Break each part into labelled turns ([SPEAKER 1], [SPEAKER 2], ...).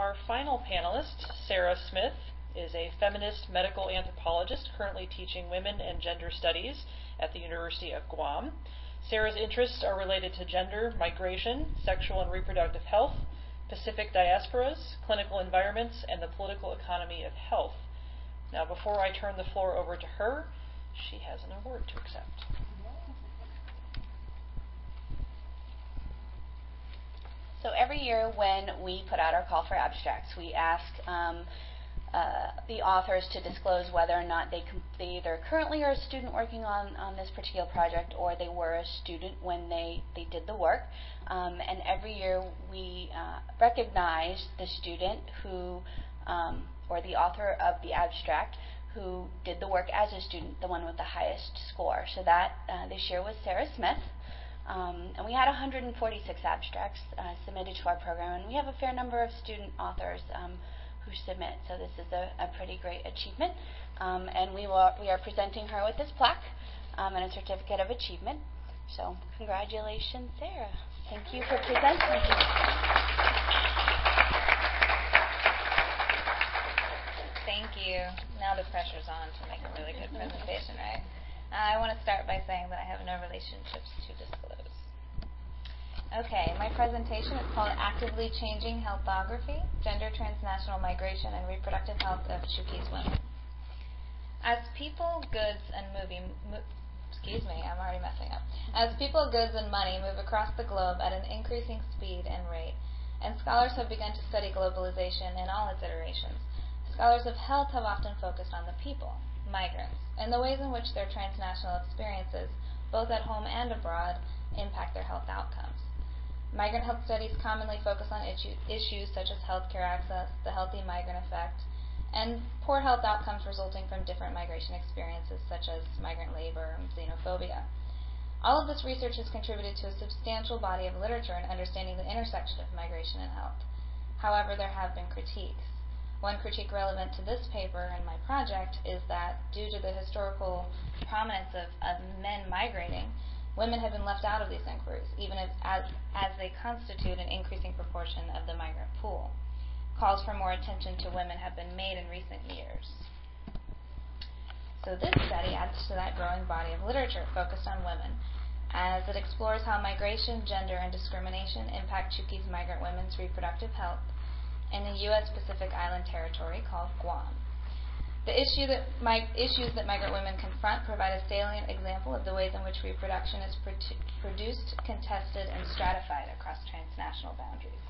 [SPEAKER 1] Our final panelist, Sarah Smith, is a feminist medical anthropologist currently teaching women and gender studies at the University of Guam. Sarah's interests are related to gender, migration, sexual and reproductive health, Pacific diasporas, clinical environments, and the political economy of health. Now, before I turn the floor over to her, she has an award to accept.
[SPEAKER 2] So every year when we put out our call for abstracts, we ask the authors to disclose whether or not they either currently are a student working on this particular project, or they were a student when they did the work. And every year we recognize the student who, or the author of the abstract, who did the work as a student, the one with the highest score. So that this year was Sarah Smith. And we had 146 abstracts submitted to our program, and we have a fair number of student authors who submit. So this is a pretty great achievement. And we are presenting her with this plaque and a certificate of achievement. So congratulations, Sarah. Thank you for presenting.
[SPEAKER 3] Thank you. Now the pressure's on to make a really good presentation, right? I want to start by saying that I have no relationships to disclose. Okay, my presentation is called Actively Changing Healthography, Gender, Transnational Migration, and Reproductive Health of Chuukese Women. As people, goods, and As people, goods, and money move across the globe at an increasing speed and rate, and scholars have begun to study globalization in all its iterations, scholars of health have often focused on the people, migrants, and the ways in which their transnational experiences, both at home and abroad, impact their health outcomes. Migrant health studies commonly focus on issues such as healthcare access, the healthy migrant effect, and poor health outcomes resulting from different migration experiences such as migrant labor and xenophobia. All of this research has contributed to a substantial body of literature in understanding the intersection of migration and health. However, there have been critiques. One critique relevant to this paper and my project is that due to the historical prominence of men migrating, women have been left out of these inquiries, even as they constitute an increasing proportion of the migrant pool. Calls for more attention to women have been made in recent years. So this study adds to that growing body of literature focused on women, as it explores how migration, gender, and discrimination impact Chuukese migrant women's reproductive health in a U.S. Pacific Island territory called Guam. The issues that migrant women confront provide a salient example of the ways in which reproduction is produced, contested, and stratified across transnational boundaries.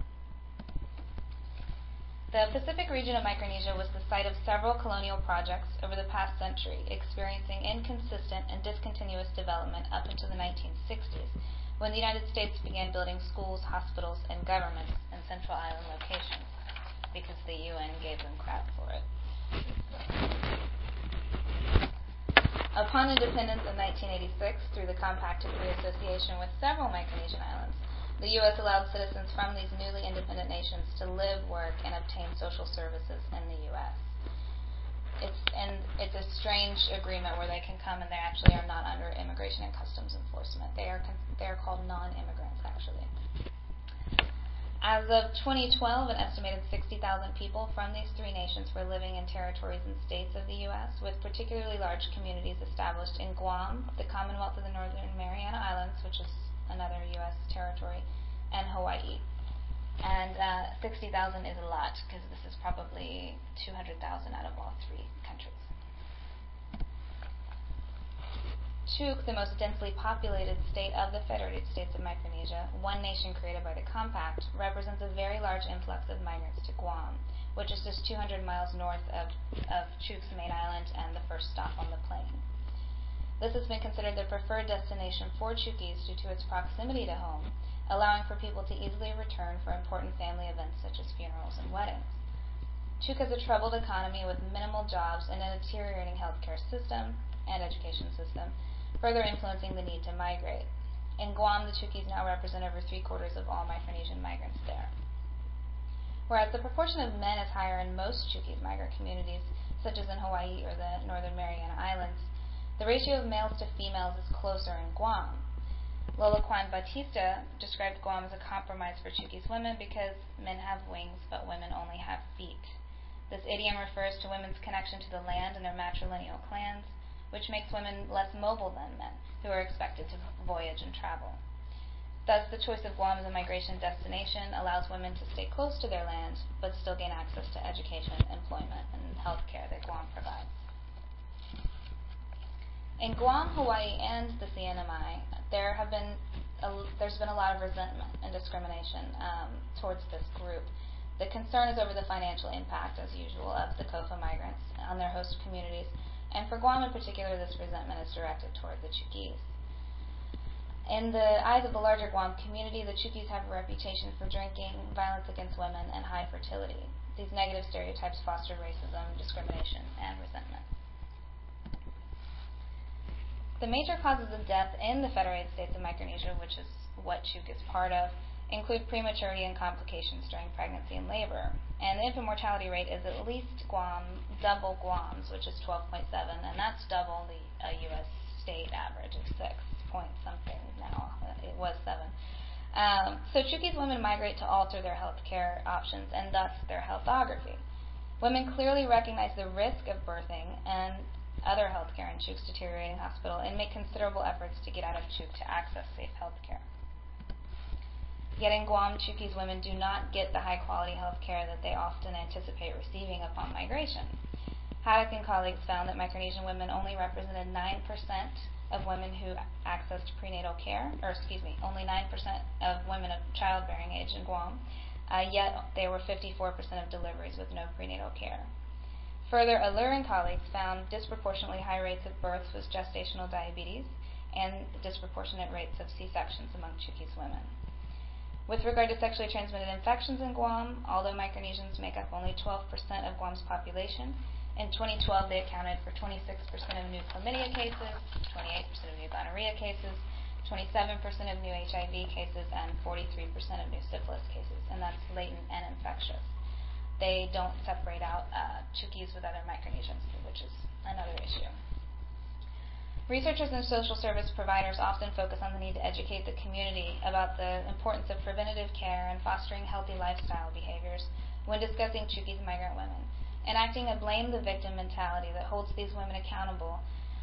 [SPEAKER 3] The Pacific region of Micronesia was the site of several colonial projects over the past century, experiencing inconsistent and discontinuous development up into the 1960s, when the United States began building schools, hospitals, and governments in Central Island locations, because the UN gave them crap for it. Upon independence in 1986, through the Compact of Reassociation with several Micronesian islands, the U.S. allowed citizens from these newly independent nations to live, work, and obtain social services in the U.S. It's a strange agreement where they can come and they actually are not under immigration and customs enforcement. They are called non-immigrants, actually. As of 2012, an estimated 60,000 people from these three nations were living in territories and states of the U.S., with particularly large communities established in Guam, the Commonwealth of the Northern Mariana Islands, which is another U.S. territory, and Hawaii. And 60,000 is a lot, because this is probably 200,000 out of all three countries. Chuuk, the most densely populated state of the Federated States of Micronesia, one nation created by the Compact, represents a very large influx of migrants to Guam, which is just 200 miles north of Chuuk's main island and the first stop on the plane. This has been considered the preferred destination for Chuukese due to its proximity to home, allowing for people to easily return for important family events such as funerals and weddings. Chuuk has a troubled economy with minimal jobs and an deteriorating healthcare system and education system, further influencing the need to migrate. In Guam, the Chuukese now represent over 3/4 of all Micronesian migrants there. Whereas the proportion of men is higher in most Chuukese migrant communities, such as in Hawaii or the Northern Mariana Islands, the ratio of males to females is closer in Guam. Lola Juan Batista described Guam as a compromise for Chuukese women because men have wings, but women only have feet. This idiom refers to women's connection to the land and their matrilineal clans, which makes women less mobile than men, who are expected to voyage and travel. Thus, the choice of Guam as a migration destination allows women to stay close to their land, but still gain access to education, employment, and health care that Guam provides. In Guam, Hawaii, and the CNMI, there's been a lot of resentment and discrimination towards this group. The concern is over the financial impact, as usual, of the COFA migrants on their host communities, and for Guam in particular, this resentment is directed toward the Chuukese. In the eyes of the larger Guam community, the Chuukese have a reputation for drinking, violence against women, and high fertility. These negative stereotypes foster racism, discrimination, and resentment. The major causes of death in the Federated States of Micronesia, which is what Chuuk is part of, include prematurity and complications during pregnancy and labor. And the infant mortality rate is at least double Guam's, which is 12.7, and that's double the U.S. state average of 6 point something now. It was 7. So Chuukese women migrate to alter their health care options and thus their healthography. Women clearly recognize the risk of birthing and other health care in Chuuk's deteriorating hospital and make considerable efforts to get out of Chuuk to access safe health care. Yet in Guam, Chuukese women do not get the high-quality health care that they often anticipate receiving upon migration. Haddock and colleagues found that Micronesian women only represented 9% of women who accessed prenatal care, only 9% of women of childbearing age in Guam, yet there were 54% of deliveries with no prenatal care. Further, Allure and colleagues found disproportionately high rates of births with gestational diabetes and disproportionate rates of C-sections among Chuukese women. With regard to sexually transmitted infections in Guam, although Micronesians make up only 12% of Guam's population, in 2012 they accounted for 26% of new chlamydia cases, 28% of new gonorrhea cases, 27% of new HIV cases, and 43% of new syphilis cases, and that's latent and infectious. They don't separate out Chuukese with other Micronesians, which is another issue. Researchers and social service providers often focus on the need to educate the community about the importance of preventative care and fostering healthy lifestyle behaviors when discussing Chuukese migrant women, enacting a blame-the-victim mentality that holds these women accountable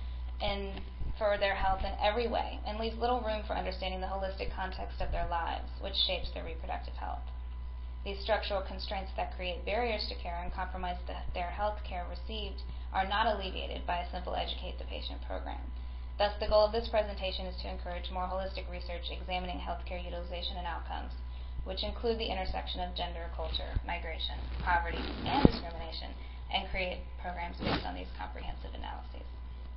[SPEAKER 3] for their health in every way and leaves little room for understanding the holistic context of their lives, which shapes their reproductive health. These structural constraints that create barriers to care and compromise their health care received are not alleviated by a simple educate the patient program. Thus, the goal of this presentation is to encourage more holistic research examining healthcare utilization and outcomes, which include the intersection of gender, culture, migration, poverty, and discrimination, and create programs based on these comprehensive analyses.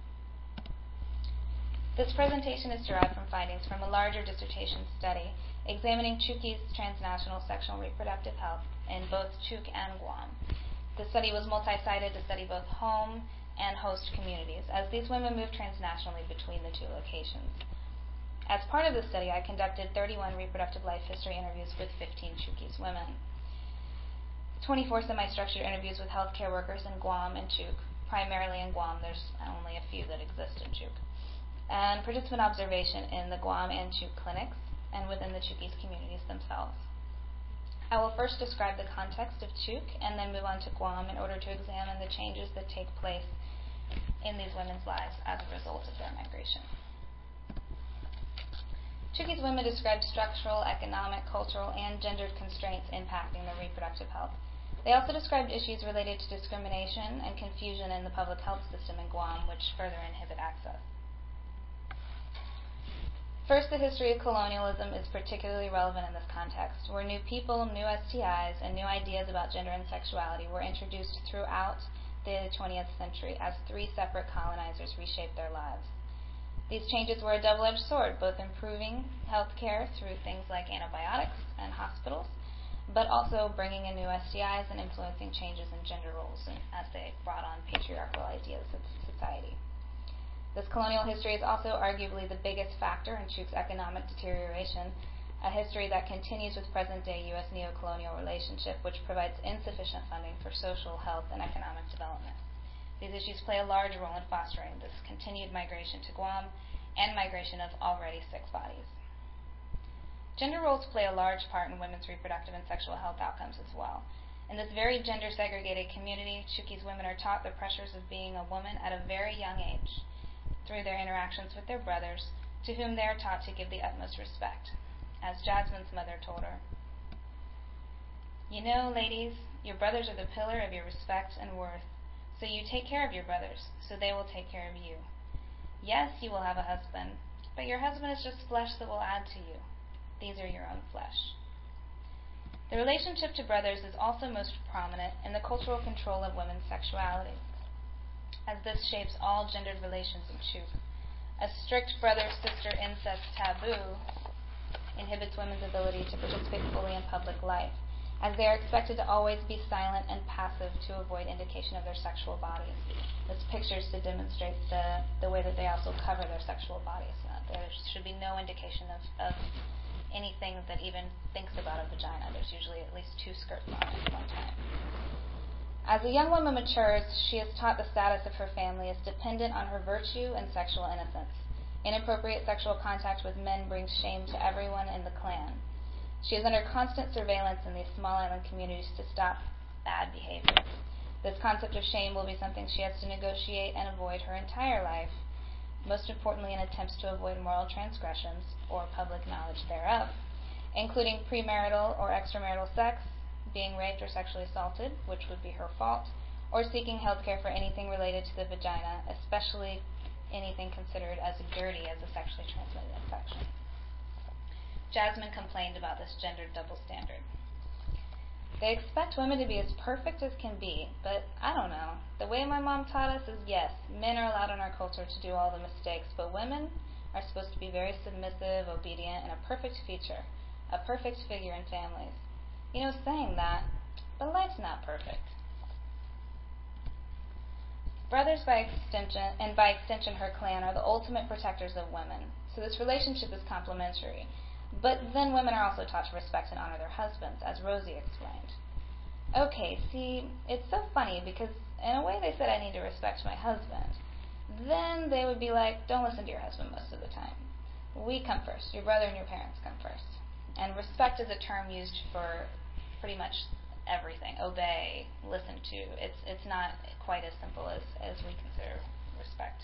[SPEAKER 3] This presentation is derived from findings from a larger dissertation study examining Chuukese transnational sexual and reproductive health in both Chuuk and Guam. The study was multi-sited to study both home and host communities, as these women moved transnationally between the two locations. As part of the study, I conducted 31 reproductive life history interviews with 15 Chuukese women, 24 semi-structured interviews with healthcare workers in Guam and Chuuk, primarily in Guam. There's only a few that exist in Chuuk, and participant observation in the Guam and Chuuk clinics and within the Chuukese communities themselves. I will first describe the context of Chuuk and then move on to Guam in order to examine the changes that take place in these women's lives as a result of their migration. Chuukese women described structural, economic, cultural, and gendered constraints impacting their reproductive health. They also described issues related to discrimination and confusion in the public health system in Guam, which further inhibit access. First, the history of colonialism is particularly relevant in this context, where new people, new STIs, and new ideas about gender and sexuality were introduced throughout the 20th century as 3 separate colonizers reshaped their lives. These changes were a double-edged sword, both improving health care through things like antibiotics and hospitals, but also bringing in new STIs and influencing changes in gender roles as they brought on patriarchal ideas of society. This colonial history is also arguably the biggest factor in Chuuk's economic deterioration, a history that continues with present-day U.S. neo-colonial relationship, which provides insufficient funding for social, health, and economic development. These issues play a large role in fostering this continued migration to Guam and migration of already sick bodies. Gender roles play a large part in women's reproductive and sexual health outcomes as well. In this very gender-segregated community, Chuukese women are taught the pressures of being a woman at a very young age through their interactions with their brothers, to whom they are taught to give the utmost respect. As Jasmine's mother told her, "You know, ladies, your brothers are the pillar of your respect and worth, so you take care of your brothers, so they will take care of you. Yes, you will have a husband, but your husband is just flesh that will add to you. These are your own flesh." The relationship to brothers is also most prominent in the cultural control of women's sexuality, as this shapes all gendered relations in Chuuk. A strict brother-sister incest taboo inhibits women's ability to participate fully in public life, as they are expected to always be silent and passive to avoid indication of their sexual bodies. This pictures to demonstrate the way that they also cover their sexual bodies. There should be no indication of anything that even thinks about a vagina. There's usually at least 2 skirts on it at one time. As a young woman matures, she is taught the status of her family is dependent on her virtue and sexual innocence. Inappropriate sexual contact with men brings shame to everyone in the clan. She is under constant surveillance in these small island communities to stop bad behavior. This concept of shame will be something she has to negotiate and avoid her entire life, most importantly in attempts to avoid moral transgressions or public knowledge thereof, including premarital or extramarital sex, being raped or sexually assaulted, which would be her fault, or seeking health care for anything related to the vagina, especially anything considered as dirty as a sexually transmitted infection. Jasmine complained about this gendered double standard. "They expect women to be as perfect as can be, but I don't know. The way my mom taught us is yes, men are allowed in our culture to do all the mistakes, but women are supposed to be very submissive, obedient, and a perfect feature, a perfect figure in families. You know, saying that, but life's not perfect." Brothers by extension, and by extension her clan, are the ultimate protectors of women, so this relationship is complementary. But then women are also taught to respect and honor their husbands, as Rosie explained. "Okay, see, it's so funny because in a way they said I need to respect my husband. Then they would be like, don't listen to your husband most of the time. We come first. Your brother and your parents come first." And respect is a term used for pretty much everything. Obey, listen to. It's not quite as simple as we consider respect.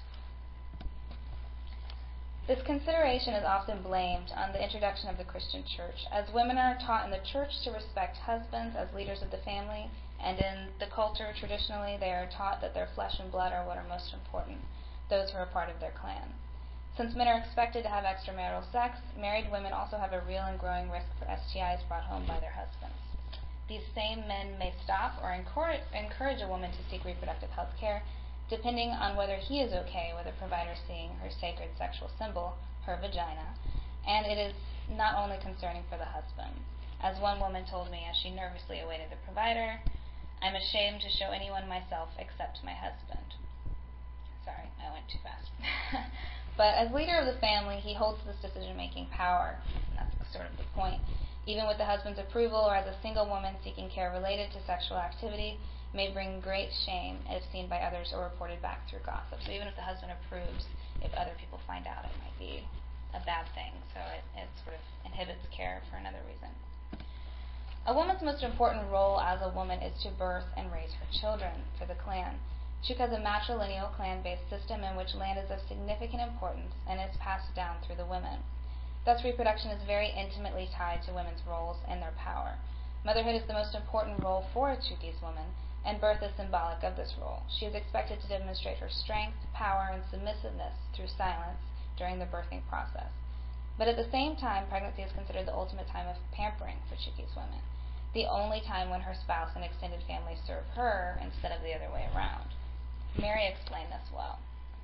[SPEAKER 3] This consideration is often blamed on the introduction of the Christian church, as women are taught in the church to respect husbands as leaders of the family, and in the culture traditionally they are taught that their flesh and blood are what are most important, those who are part of their clan. Since men are expected to have extramarital sex, married women also have a real and growing risk for STIs brought home by their husbands. These same men may stop or encourage a woman to seek reproductive health care, depending on whether he is okay with a provider seeing her sacred sexual symbol, her vagina, and it is not only concerning for the husband. As one woman told me as she nervously awaited the provider, "I'm ashamed to show anyone myself except my husband." Sorry, I went too fast. But as leader of the family, he holds this decision-making power, and that's sort of the point. Even with the husband's approval, or as a single woman seeking care related to sexual activity, may bring great shame if seen by others or reported back through gossip. So even if the husband approves, if other people find out, it might be a bad thing. So it sort of inhibits care for another reason. A woman's most important role as a woman is to birth and raise her children for the clan. Chuuk has a matrilineal clan-based system in which land is of significant importance and is passed down through the women. Thus, reproduction is very intimately tied to women's roles and their power. Motherhood is the most important role for a Chuukese woman, and birth is symbolic of this role. She is expected to demonstrate her strength, power, and submissiveness through silence during the birthing process. But at the same time, pregnancy is considered the ultimate time of pampering for Chuukese women, the only time when her spouse and extended family serve her instead of the other way around. Mary explained this well.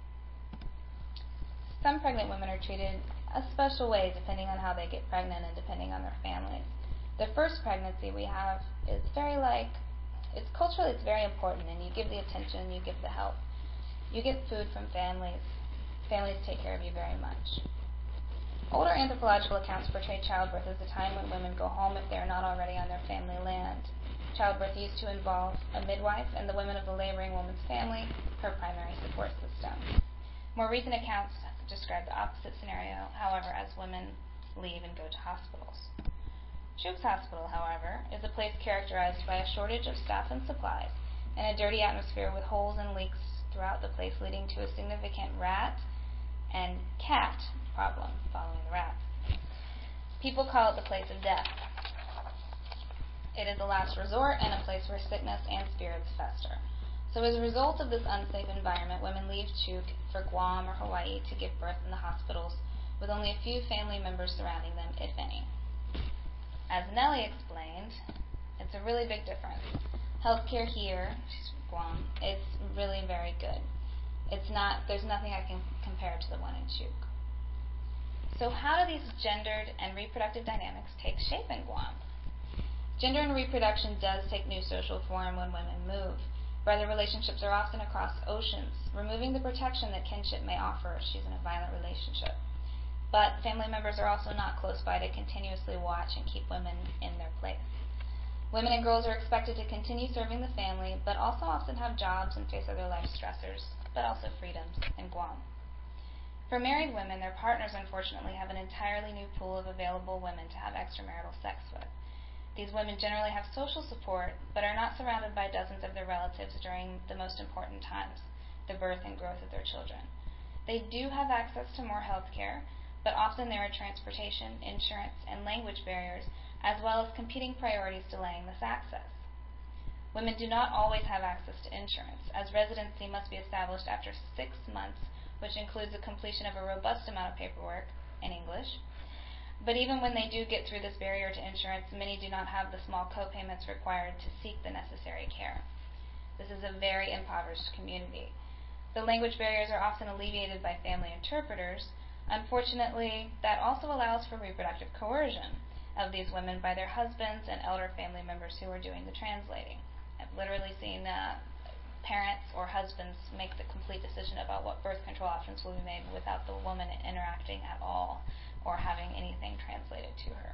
[SPEAKER 3] Some pregnant women are treated a special way depending on how they get pregnant and depending on their families. The first pregnancy we have is it's culturally it's very important, and you give the attention, you give the help. You get food from families. Families take care of you very much. Older anthropological accounts portray childbirth as the time when women go home if they are not already on their family land. Childbirth used to involve a midwife and the women of the laboring woman's family, her primary support system. More recent accounts describe the opposite scenario, however, as women leave and go to hospitals. Chooks Hospital, however, is a place characterized by a shortage of staff and supplies and a dirty atmosphere with holes and leaks throughout the place, leading to a significant rat and cat problem following the rats. People call it the place of death. It is a last resort and a place where sickness and spirits fester. So as a result of this unsafe environment, women leave Chuuk for Guam or Hawaii to give birth in the hospitals with only a few family members surrounding them, if any. As Nellie explained, it's a really big difference. Healthcare here, she's from Guam, it's really very good. There's nothing I can compare to the one in Chuuk. So how do these gendered and reproductive dynamics take shape in Guam? Gender and reproduction does take new social form when women move. Brother relationships are often across oceans, removing the protection that kinship may offer if she's in a violent relationship. But family members are also not close by to continuously watch and keep women in their place. Women and girls are expected to continue serving the family, but also often have jobs and face other life stressors, but also freedoms in Guam. For married women, their partners unfortunately have an entirely new pool of available women to have extramarital sex with. These women generally have social support, but are not surrounded by dozens of their relatives during the most important times, the birth and growth of their children. They do have access to more health care, but often there are transportation, insurance, and language barriers, as well as competing priorities delaying this access. Women do not always have access to insurance, as residency must be established after 6 months, which includes the completion of a robust amount of paperwork in English. But even when they do get through this barrier to insurance, many do not have the small co-payments required to seek the necessary care. This is a very impoverished community. The language barriers are often alleviated by family interpreters. Unfortunately, that also allows for reproductive coercion of these women by their husbands and elder family members who are doing the translating. I've literally seen parents or husbands make the complete decision about what birth control options will be made without the woman interacting at all or having anything translated to her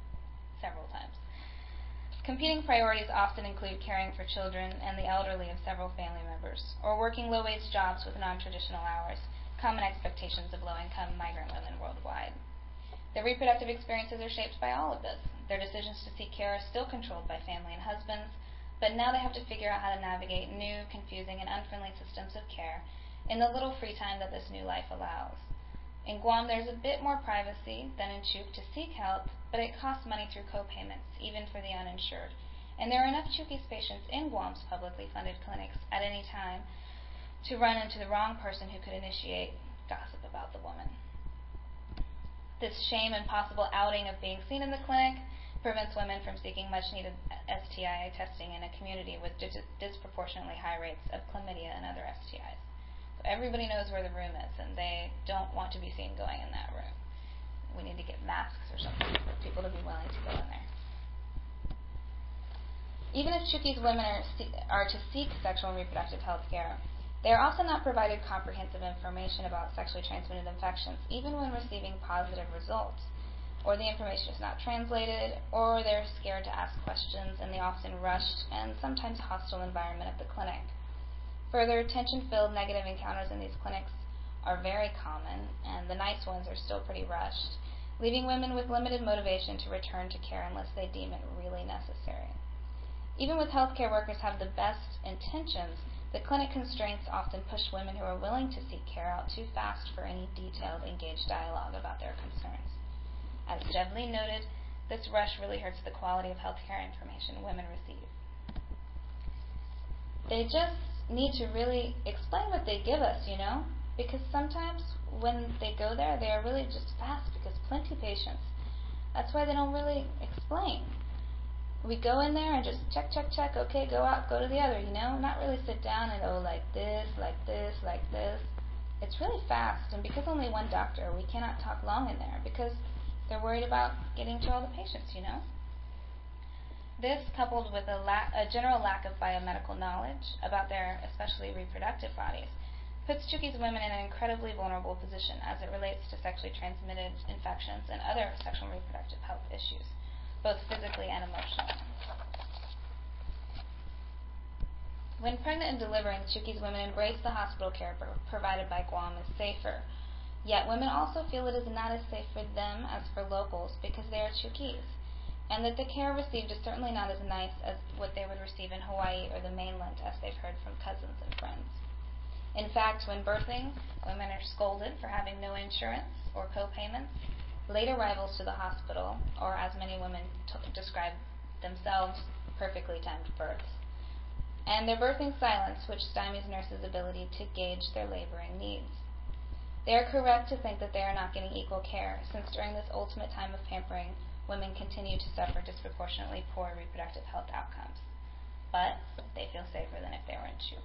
[SPEAKER 3] several times. Competing priorities often include caring for children and the elderly of several family members, or working low-wage jobs with non-traditional hours, common expectations of low-income migrant women worldwide. Their reproductive experiences are shaped by all of this. Their decisions to seek care are still controlled by family and husbands, but now they have to figure out how to navigate new, confusing, and unfriendly systems of care in the little free time that this new life allows. In Guam, there's a bit more privacy than in Chuuk to seek help, but it costs money through co-payments, even for the uninsured. And there are enough Chuukese patients in Guam's publicly funded clinics at any time to run into the wrong person who could initiate gossip about the woman. This shame and possible outing of being seen in the clinic prevents women from seeking much-needed STI testing in a community with disproportionately high rates of chlamydia and other STIs. So everybody knows where the room is, and they don't want to be seen going in that room. We need to get masks or something for people to be willing to go in there. Even if Chuukese women are to seek sexual and reproductive health care, they are often not provided comprehensive information about sexually transmitted infections, even when receiving positive results, or the information is not translated, or they're scared to ask questions in the often rushed and sometimes hostile environment of the clinic. Further, tension-filled negative encounters in these clinics are very common, and the nice ones are still pretty rushed, leaving women with limited motivation to return to care unless they deem it really necessary. Even with healthcare workers have the best intentions, the clinic constraints often push women who are willing to seek care out too fast for any detailed, engaged dialogue about their concerns. As Devlin noted, this rush really hurts the quality of healthcare information women receive. They just need to really explain what they give us, because sometimes when they go there, they are really just fast because plenty of patients. That's why they don't really explain. We go in there and just check, okay, go out, go to the other, not really sit down and like this. It's really fast, and because only one doctor, we cannot talk long in there because they're worried about getting to all the patients, This, coupled with a general lack of biomedical knowledge about their especially reproductive bodies, puts Chuukese women in an incredibly vulnerable position as it relates to sexually transmitted infections and other sexual and reproductive health issues, both physically and emotionally. When pregnant and delivering, Chuukese women embrace the hospital care provided by Guam as safer Yet women also feel it is not as safe for them as for locals because they are Chukis, and that the care received is certainly not as nice as what they would receive in Hawaii or the mainland, as they've heard from cousins and friends. In fact, when birthing, women are scolded for having no insurance or co-payments, late arrivals to the hospital, or as many women describe themselves, perfectly timed births, and their birthing silence, which stymies nurses' ability to gauge their laboring needs. They are correct to think that they are not getting equal care, since during this ultimate time of pampering, women continue to suffer disproportionately poor reproductive health outcomes. But they feel safer than if they were in Chuk.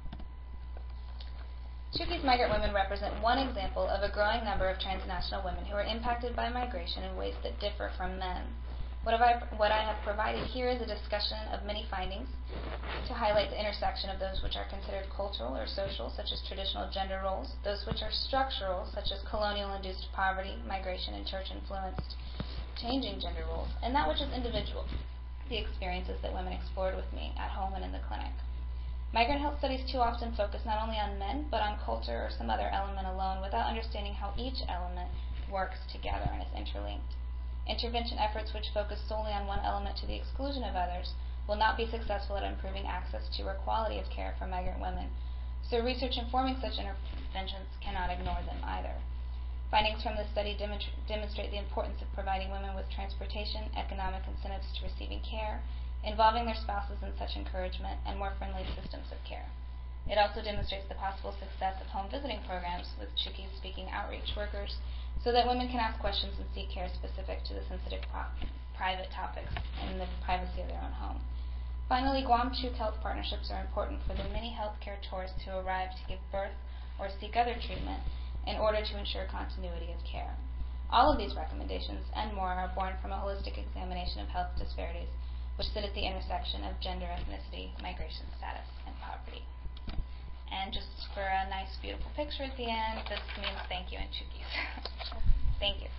[SPEAKER 3] Chukis migrant women represent one example of a growing number of transnational women who are impacted by migration in ways that differ from men. What I have provided here is a discussion of many findings to highlight the intersection of those which are considered cultural or social, such as traditional gender roles, those which are structural, such as colonial-induced poverty, migration, and church-influenced changing gender roles, and that which is individual, the experiences that women explored with me at home and in the clinic. Migrant health studies too often focus not only on men, but on culture or some other element alone without understanding how each element works together and is interlinked. Intervention efforts which focus solely on one element to the exclusion of others will not be successful at improving access to or quality of care for migrant women, so research informing such interventions cannot ignore them either. Findings from this study demonstrate the importance of providing women with transportation, economic incentives to receiving care, involving their spouses in such encouragement, and more friendly systems of care. It also demonstrates the possible success of home visiting programs with Chukis-speaking outreach workers so that women can ask questions and seek care specific to the sensitive private topics in the privacy of their own home. Finally, Guam Chuk health partnerships are important for the many healthcare tourists who arrive to give birth or seek other treatment in order to ensure continuity of care. All of these recommendations and more are born from a holistic examination of health disparities which sit at the intersection of gender, ethnicity, migration status, and poverty. And just for a nice, beautiful picture at the end, this means thank you in Chukis. Thank you.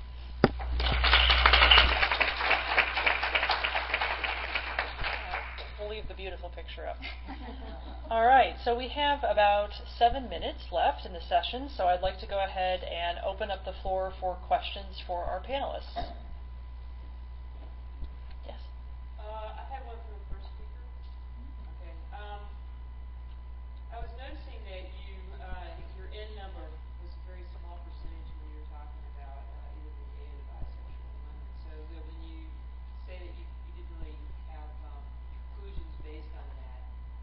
[SPEAKER 1] We'll leave the beautiful picture up. All right, so we have about 7 minutes left in the session, so I'd like to go ahead and open up the floor for questions for our panelists. Yes?
[SPEAKER 4] I had one for the first speaker. Okay. I was noticing that your N number was a very small percentage when you were talking about either the gay or the bisexual women. So that when you say that you didn't really have conclusions based on that,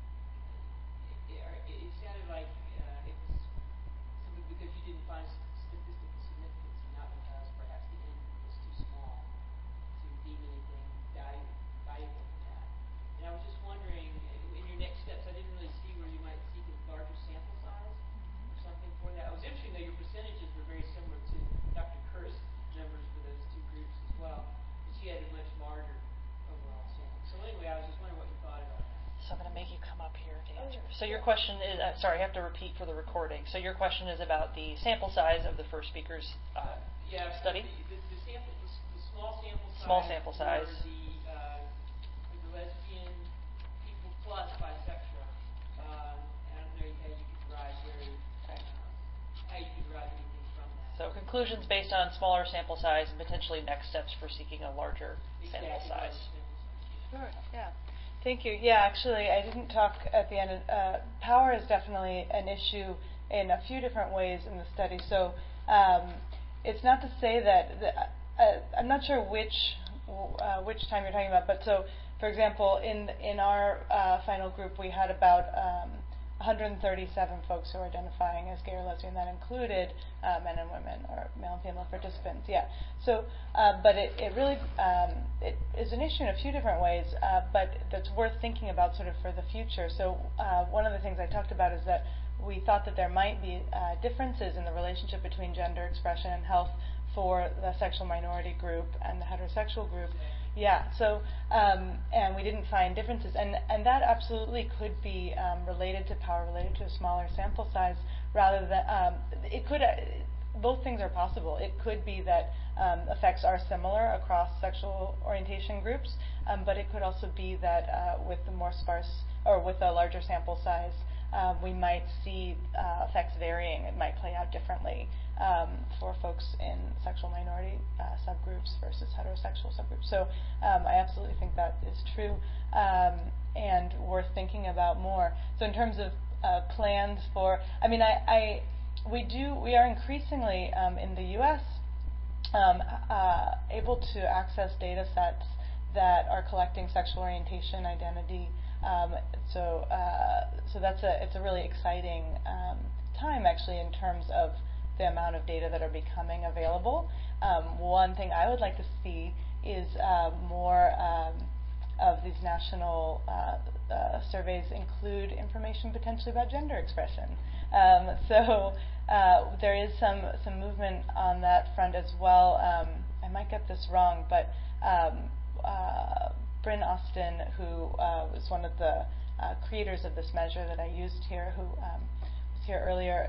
[SPEAKER 4] it sounded like it was simply because you didn't find statistical significance, and not because perhaps the N was too small to deem anything valuable from that. And I was just wondering, in your next steps, I didn't really see where you might seek a larger sample size or something for that. It was interesting that your percentages were very similar to Dr. Kerr's numbers for those two groups as well, but she had a much larger overall sample. So anyway, I was just wondering what you thought about that.
[SPEAKER 1] So I'm going to make you come up here to answer. So your question is, sorry, I have to repeat for the recording. So your question is about the sample size of the first speaker's study?
[SPEAKER 4] The small sample size.
[SPEAKER 1] Small sample size.
[SPEAKER 4] For the lesbian people plus bisexual. And I don't know how you could derive anything from that.
[SPEAKER 1] So conclusions based on smaller sample size and potentially next steps for seeking a larger sample size.
[SPEAKER 5] Sure, yeah. Thank you. Yeah, actually, I didn't talk at the end. Power is definitely an issue in a few different ways in the study. So it's not to say that I'm not sure which time you're talking about, but so, for example, in our final group, we had about 137 folks who are identifying as gay or lesbian. That included men and women, or male and female participants. Yeah. So, but it really it is an issue in a few different ways, but that's worth thinking about sort of for the future. So, one of the things I talked about is that we thought that there might be differences in the relationship between gender expression and health for the sexual minority group and the heterosexual group. Yeah, so, and we didn't find differences. And that absolutely could be related to power, related to a smaller sample size, rather than, it could, both things are possible. It could be that effects are similar across sexual orientation groups, but it could also be that with the more sparse, or with a larger sample size, we might see effects varying. It might play out differently for folks in sexual minority subgroups versus heterosexual subgroups. So I absolutely think that is true and worth thinking about more. So in terms of plans for, we are increasingly in the U.S. Able to access data sets that are collecting sexual orientation, identity. So it's a really exciting time actually in terms of the amount of data that are becoming available. One thing I would like to see is more of these national surveys include information potentially about gender expression. So there is some movement on that front as well. I might get this wrong, but Bryn Austin, who was one of the creators of this measure that I used here, who was here earlier,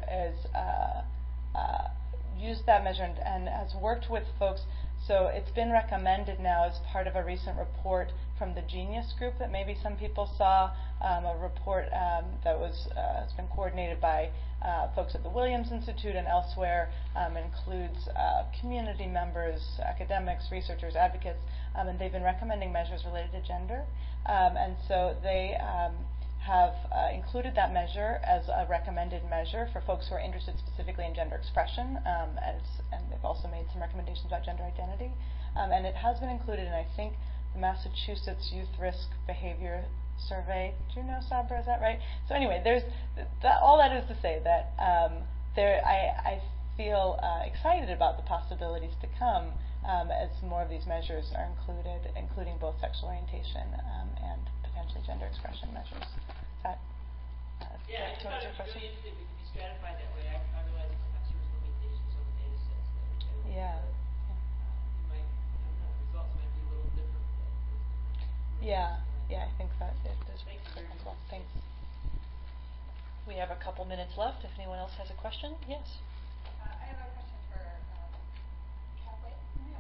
[SPEAKER 5] used that measure and has worked with folks. So it's been recommended now as part of a recent report from the Genius Group that maybe some people saw, a report that has been coordinated by folks at the Williams Institute and elsewhere, includes community members, academics, researchers, advocates, and they've been recommending measures related to gender. And so they have included that measure as a recommended measure for folks who are interested specifically in gender expression, and they've also made some recommendations about gender identity. And it has been included in, I think, the Massachusetts Youth Risk Behavior Survey. Do you know, Sabra, is that right? So anyway, there's all that is to say that I feel excited about the possibilities to come as more of these measures are included, including both sexual orientation and potentially gender expression measures. That
[SPEAKER 4] yeah, I thought it was really interesting. It could be stratified that way. I realize that perhaps there was limitations on the data sets that would
[SPEAKER 5] yeah.
[SPEAKER 4] You might, I don't know, the results might be a little different.
[SPEAKER 5] Yeah, I think that it is.
[SPEAKER 4] Thanks.
[SPEAKER 5] Thanks.
[SPEAKER 1] We have a couple minutes left. If anyone else has a question, yes.
[SPEAKER 6] I have a question for Kathleen.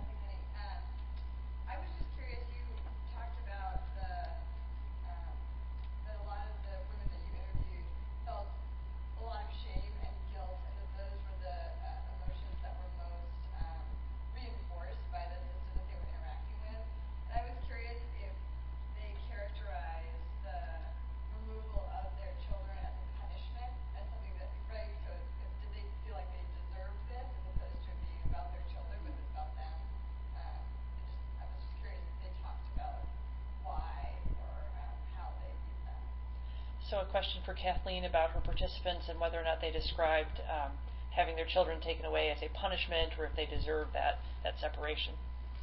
[SPEAKER 6] I was just curious. You talked about that a lot of the women that you interviewed felt a lot of shame and guilt, and that those were the emotions that were most reinforced by the system that they were interacting with. And I was curious if they characterize the removal of their children as a punishment, as something that, right? So did they feel like they deserved this as opposed to it being about their children, but it's about them? I was just curious if they talked about why or how they viewed that.
[SPEAKER 1] So a question for Kathleen about her participants and whether or not they described having their children taken away as a punishment or if they deserve that separation.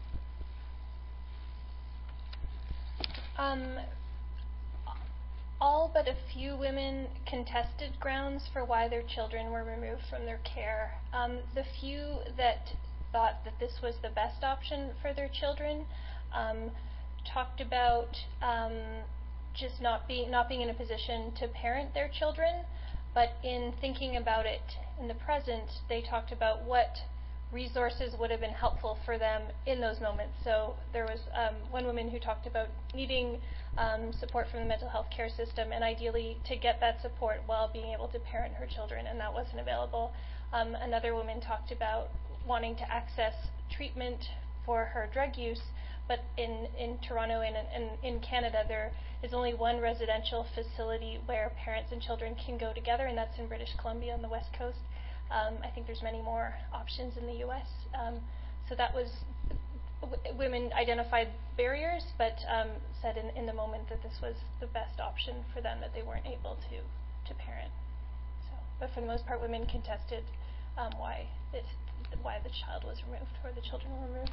[SPEAKER 7] All but a few women contested grounds for why their children were removed from their care. The few that thought that this was the best option for their children talked about just not being in a position to parent their children, but in thinking about it in the present, they talked about what resources would have been helpful for them in those moments. So there was one woman who talked about needing support from the mental health care system, and ideally to get that support while being able to parent her children, and that wasn't available. Another woman talked about wanting to access treatment for her drug use, but in Toronto and in Canada, there is only one residential facility where parents and children can go together, and that's in British Columbia on the West Coast. I think there's many more options in the U.S. So that was, women identified barriers, but said in the moment that this was the best option for them, that they weren't able to parent. So, but for the most part, women contested why the child was removed, or the children were removed.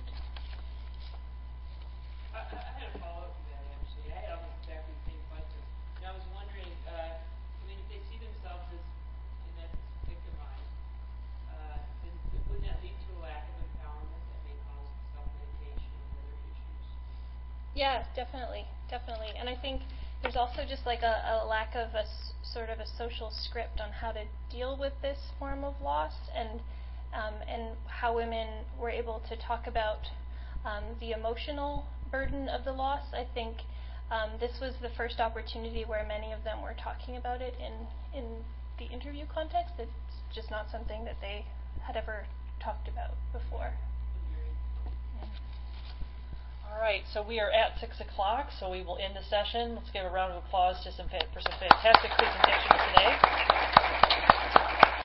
[SPEAKER 4] I had a follow-up to that, actually. I had almost exactly the same question. And I was wondering, if they see themselves as, in essence, victimized, wouldn't that lead to a lack of empowerment that may cause self-medication and other issues?
[SPEAKER 7] Yeah, definitely. And I think there's also just like a lack of a sort of a social script on how to deal with this form of loss, and how women were able to talk about the emotional burden of the loss. I think This was the first opportunity where many of them were talking about it in the interview context. It's just not something that they had ever talked about before.
[SPEAKER 1] All right, so we are at 6 o'clock, so we will end the session. Let's give a round of applause to for some fantastic